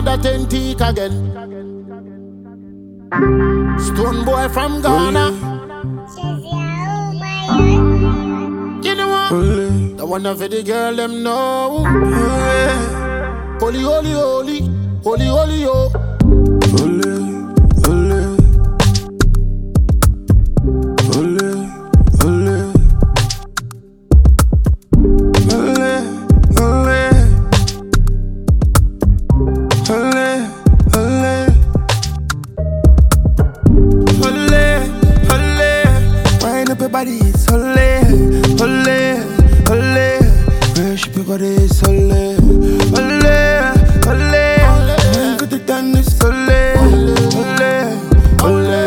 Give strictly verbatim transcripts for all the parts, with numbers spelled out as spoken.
that antique again. Stone boy from Ghana. You know what? The one of the girl them know. Holy, holy, holy, holy, holy, oh. Holy, holy, holy, holy, holy, holy, holy, holy, holy, holy. Wind up your body, it's holy, holy, holy. Worship your body, it's holy, holy, holy. Wind for the done, it's holy, holy, holy.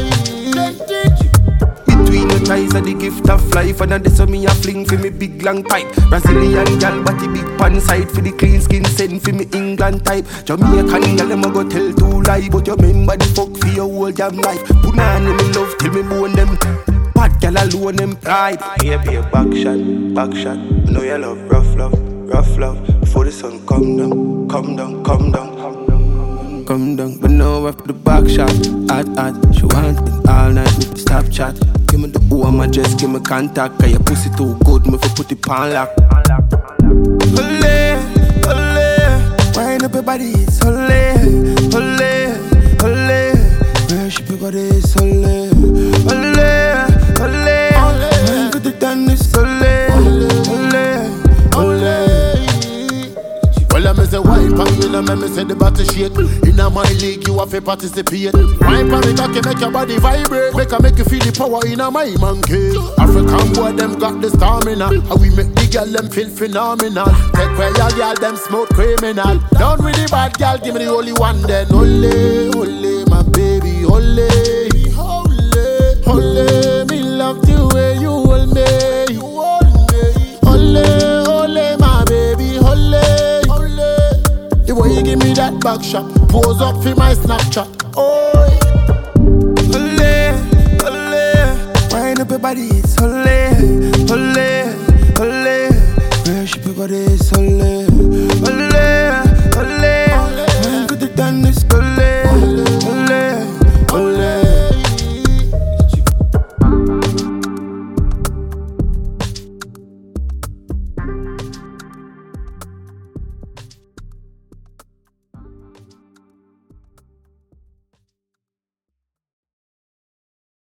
Between the ties of the gift of life, and that's so me a fling for me big long pipe. Brazilian gal, body big pan side for the clean skin, send for me England type. Jamaican gal, them a go tell two lie, but you remember the fuck for your whole damn life. Punani me love till me bone them. Bad gal alone them pride. Yeah, be a back shot, back shot. I know you love rough love, rough love. Before the sun come down, come down, come down, come down, come down. But now after the back shot, hot, hot. She want it all night with the stop chat. Give me the O on my dress, give me contact. Cause your pussy too good, me for put it on lock. Holy, holy. Wind up your body, it's holy, holy, holy. Worship your body, it's holy, holy, holy. Wind for the done, it's holy, holy, holy. Well, I me say wipe and me, and me say the body shake. Inna my league, you have to participate. Wipe and me cocky make your body vibrate. Make her make you feel the power inna my man cave. African boy them got the stamina. How we make the girl them feel phenomenal. Take where your girl them smoke criminal. Down with the bad girl, give me the only one then. Ole, ole, my baby, ole, ole, ole. Me love the way you hold me. Ole, ole, my baby, ole. The way you give me that back shot, pose up for my Snapchat. Oh, holy, holy. Wind up your body.